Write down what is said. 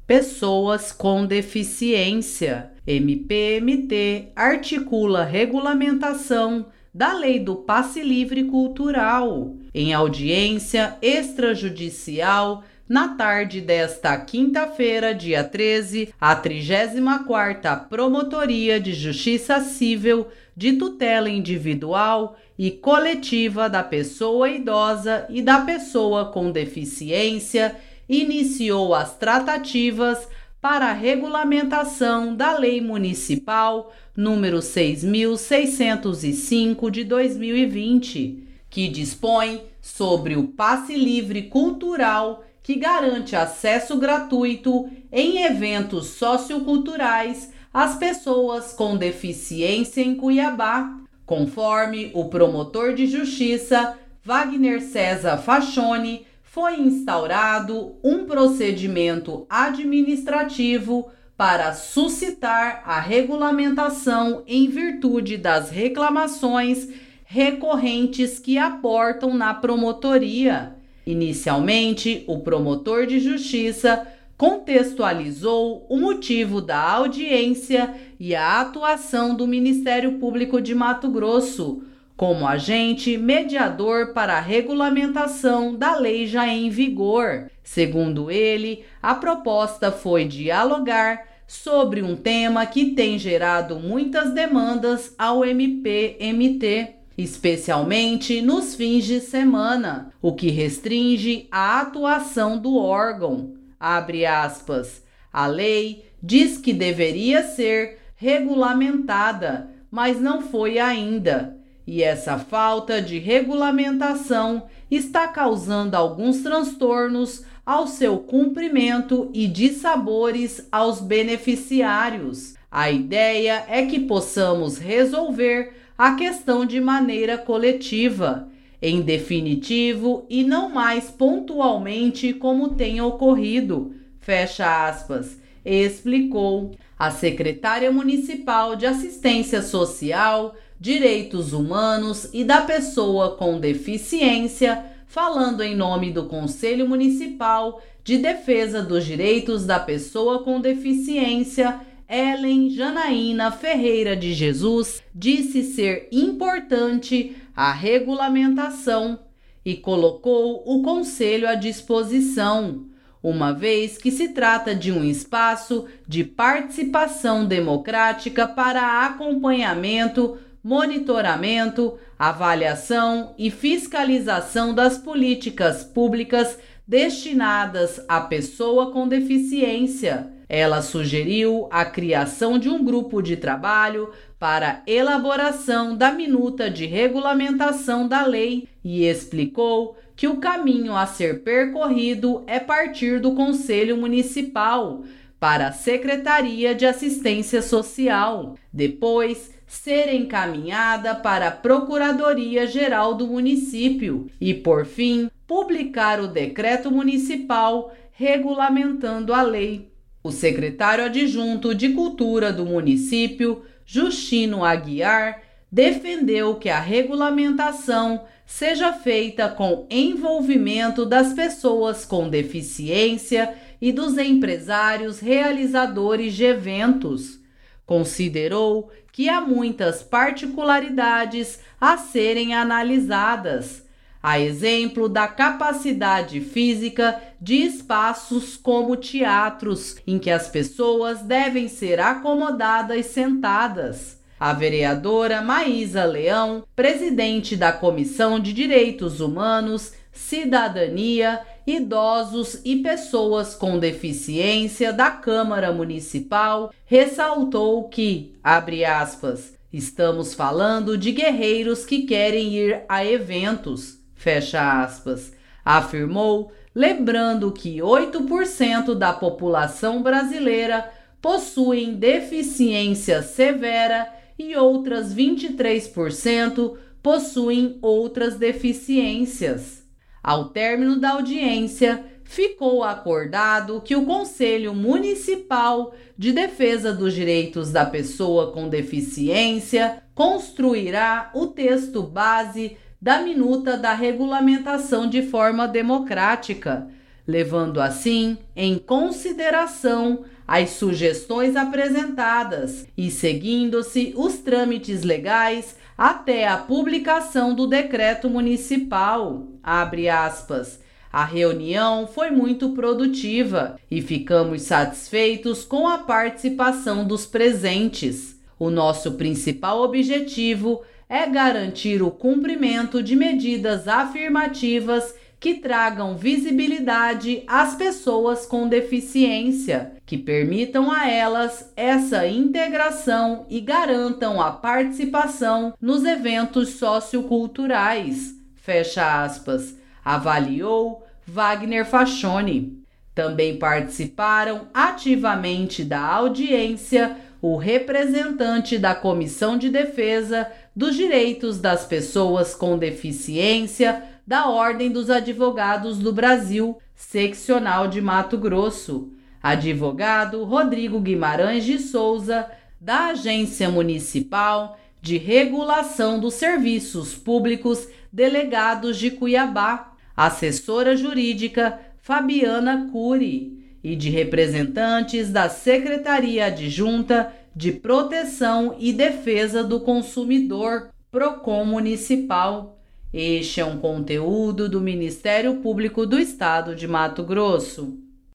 pessoas com deficiência. MPMT articula regulamentação da Lei do Passe Livre Cultural. Em audiência extrajudicial, na tarde desta quinta-feira, dia 13, a 34ª Promotoria de Justiça Civil de Tutela Individual e Coletiva da Pessoa Idosa e da Pessoa com Deficiência iniciou as tratativas para a regulamentação da Lei Municipal número 6.605 de 2020, que dispõe sobre o passe livre cultural que garante acesso gratuito em eventos socioculturais às pessoas com deficiência em Cuiabá, conforme o promotor de justiça Wagner César Fachoni. Foi instaurado um procedimento administrativo para suscitar a regulamentação em virtude das reclamações recorrentes que aportam na promotoria. Inicialmente, o promotor de justiça contextualizou o motivo da audiência e a atuação do Ministério Público de Mato Grosso como agente mediador para a regulamentação da lei já em vigor. Segundo ele, a proposta foi dialogar sobre um tema que tem gerado muitas demandas ao MPMT, especialmente nos fins de semana, o que restringe a atuação do órgão. Abre aspas. A lei diz que deveria ser regulamentada, mas não foi ainda. E essa falta de regulamentação está causando alguns transtornos ao seu cumprimento e dissabores aos beneficiários. A ideia é que possamos resolver a questão de maneira coletiva, em definitivo e não mais pontualmente como tem ocorrido, fecha aspas, explicou a secretária municipal de Assistência Social, Direitos Humanos e da Pessoa com Deficiência, falando em nome do Conselho Municipal de Defesa dos Direitos da Pessoa com Deficiência, Ellen Janaína Ferreira de Jesus, disse ser importante a regulamentação e colocou o Conselho à disposição, uma vez que se trata de um espaço de participação democrática para acompanhamento, monitoramento, avaliação e fiscalização das políticas públicas destinadas à pessoa com deficiência. Ela sugeriu a criação de um grupo de trabalho para elaboração da minuta de regulamentação da lei e explicou que o caminho a ser percorrido é partir do Conselho Municipal para a Secretaria de Assistência Social, depois ser encaminhada para a Procuradoria-Geral do município e, por fim, publicar o decreto municipal regulamentando a lei. O secretário adjunto de Cultura do município, Justino Aguiar, defendeu que a regulamentação seja feita com envolvimento das pessoas com deficiência e dos empresários realizadores de eventos. Considerou que há muitas particularidades a serem analisadas, a exemplo da capacidade física de espaços como teatros, em que as pessoas devem ser acomodadas sentadas. A vereadora Maísa Leão, presidente da Comissão de Direitos Humanos, Cidadania, Idosos e Pessoas com Deficiência da Câmara Municipal, ressaltou que, abre aspas, estamos falando de guerreiros que querem ir a eventos, fecha aspas, afirmou, lembrando que 8% da população brasileira possuem deficiência severa e outras 23% possuem outras deficiências. Ao término da audiência, ficou acordado que o Conselho Municipal de Defesa dos Direitos da Pessoa com Deficiência construirá o texto base da minuta da regulamentação de forma democrática, levando assim em consideração as sugestões apresentadas e seguindo-se os trâmites legais até a publicação do decreto municipal. Abre aspas. A reunião foi muito produtiva e ficamos satisfeitos com a participação dos presentes. O nosso principal objetivo é garantir o cumprimento de medidas afirmativas que tragam visibilidade às pessoas com deficiência, que permitam a elas essa integração e garantam a participação nos eventos socioculturais. Fecha aspas. Avaliou Wagner Fascione. Também participaram ativamente da audiência o representante da Comissão de Defesa dos Direitos das Pessoas com Deficiência da Ordem dos Advogados do Brasil, seccional de Mato Grosso, advogado Rodrigo Guimarães de Souza, da Agência Municipal de Regulação dos Serviços Públicos Delegados de Cuiabá, assessora jurídica Fabiana Cury, e de representantes da Secretaria Adjunta de Proteção e Defesa do Consumidor, Procon Municipal. Este é um conteúdo do Ministério Público do Estado de Mato Grosso.